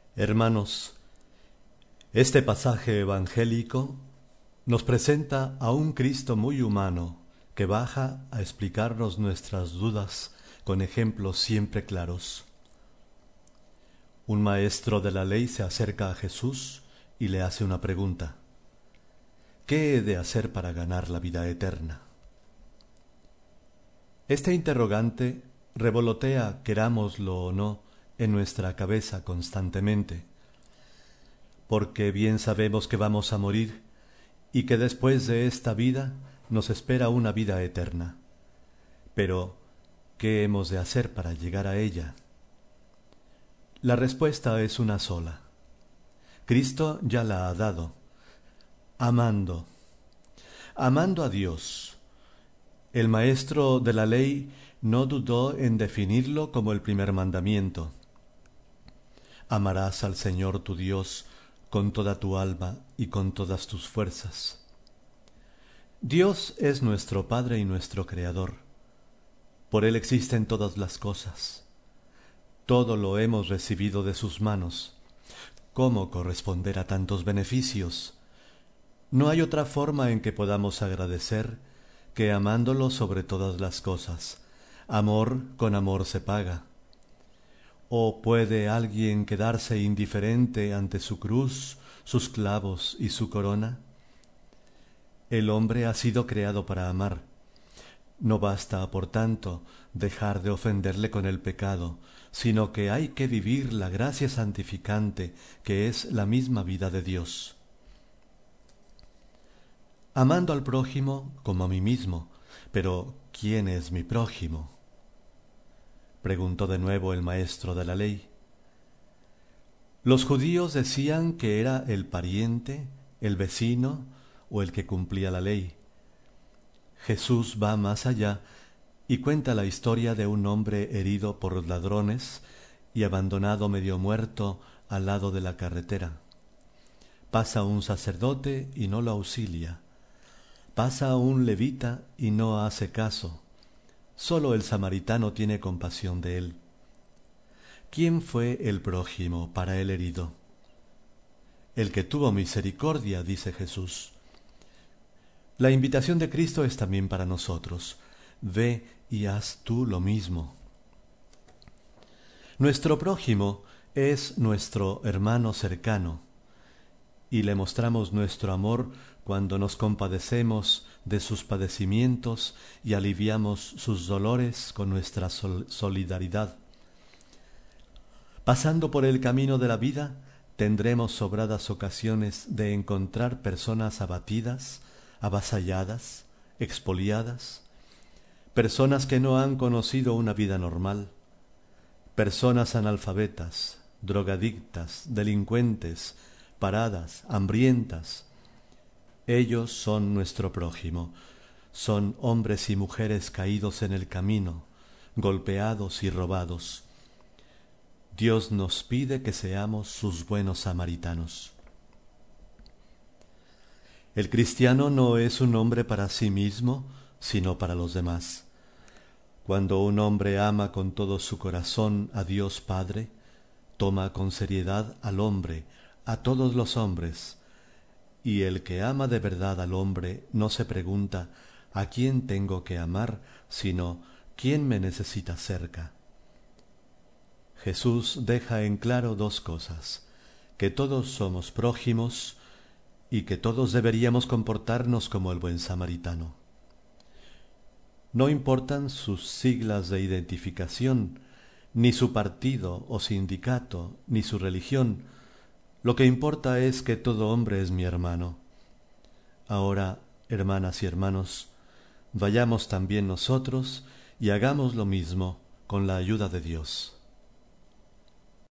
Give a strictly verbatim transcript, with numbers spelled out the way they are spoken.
Hermanos, este pasaje evangélico nos presenta a un Cristo muy humano que baja a explicarnos nuestras dudas con ejemplos siempre claros. Un maestro de la ley se acerca a Jesús y le hace una pregunta: ¿qué he de hacer para ganar la vida eterna? Este interrogante revolotea, querámoslo o no, en nuestra cabeza constantemente, porque bien sabemos que vamos a morir y que después de esta vida nos espera una vida eterna. Pero, ¿qué hemos de hacer para llegar a ella? La respuesta es una sola. Cristo ya la ha dado: amando. Amando a Dios. El maestro de la ley no dudó en definirlo como el primer mandamiento. Amarás al Señor tu Dios con toda tu alma y con todas tus fuerzas. Dios es nuestro Padre y nuestro Creador. Por Él existen todas las cosas. Todo lo hemos recibido de sus manos. ¿Cómo corresponder a tantos beneficios? No hay otra forma en que podamos agradecer que amándolo sobre todas las cosas. Amor con amor se paga. ¿O puede alguien quedarse indiferente ante su cruz, sus clavos y su corona? El hombre ha sido creado para amar. No basta, por tanto, dejar de ofenderle con el pecado, sino que hay que vivir la gracia santificante que es la misma vida de Dios. Amando al prójimo como a mí mismo. Pero, ¿quién es mi prójimo?, preguntó de nuevo el maestro de la ley. Los judíos decían que era el pariente, el vecino o el que cumplía la ley. Jesús va más allá y cuenta la historia de un hombre herido por ladrones y abandonado medio muerto al lado de la carretera. Pasa un sacerdote y no lo auxilia. Pasa un levita y no hace caso. Solo el samaritano tiene compasión de él. ¿Quién fue el prójimo para el herido? El que tuvo misericordia, dice Jesús. La invitación de Cristo es también para nosotros. Ve y haz tú lo mismo. Nuestro prójimo es nuestro hermano cercano, y le mostramos nuestro amor cuando nos compadecemos de sus padecimientos y aliviamos sus dolores con nuestra sol- solidaridad. Pasando por el camino de la vida, tendremos sobradas ocasiones de encontrar personas abatidas, avasalladas, expoliadas, personas que no han conocido una vida normal, personas analfabetas, drogadictas, delincuentes, paradas, hambrientas. Ellos son nuestro prójimo. Son hombres y mujeres caídos en el camino, golpeados y robados. Dios nos pide que seamos sus buenos samaritanos. El cristiano no es un hombre para sí mismo, sino para los demás. Cuando un hombre ama con todo su corazón a Dios Padre, toma con seriedad al hombre, a todos los hombres, y el que ama de verdad al hombre no se pregunta ¿a quién tengo que amar?, sino ¿quién me necesita cerca? Jesús deja en claro dos cosas: que todos somos prójimos y que todos deberíamos comportarnos como el buen samaritano. No importan sus siglas de identificación, ni su partido o sindicato, ni su religión. Lo que importa es que todo hombre es mi hermano. Ahora, hermanas y hermanos, vayamos también nosotros y hagamos lo mismo con la ayuda de Dios.